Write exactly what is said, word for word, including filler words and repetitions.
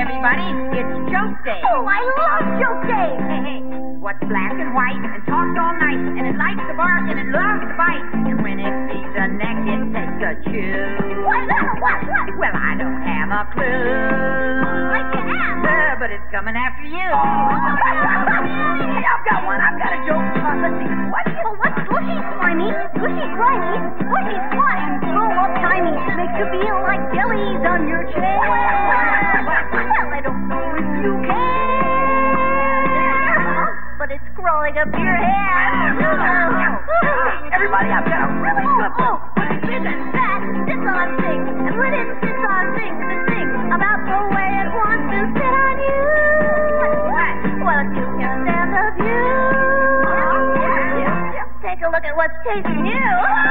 everybody. It's joke day. Oh, I love joke day. Hey, hey, what's black and white and talks all night, and it likes to bark and it loves to bite, and when it sees a neck, it takes a chew. What, what, what? Well, I don't have a clue. Like you have. Uh, but it's coming after you. I've got one. I've got a joke. Uh, let's see. What? Well, what's Gushy slimy, Gushy slimy, Gushy squat, and grow up tiny? Makes you feel like jellies on your chair. Well, I don't know if you care, but it's crawling up your hair. Everybody, I've got a really good one. Oh, this and that, this on thing, and when it sits on things, it sings about the way it wants to sit on you. What? Well, you can stand the view. Take a look at what's chasing you.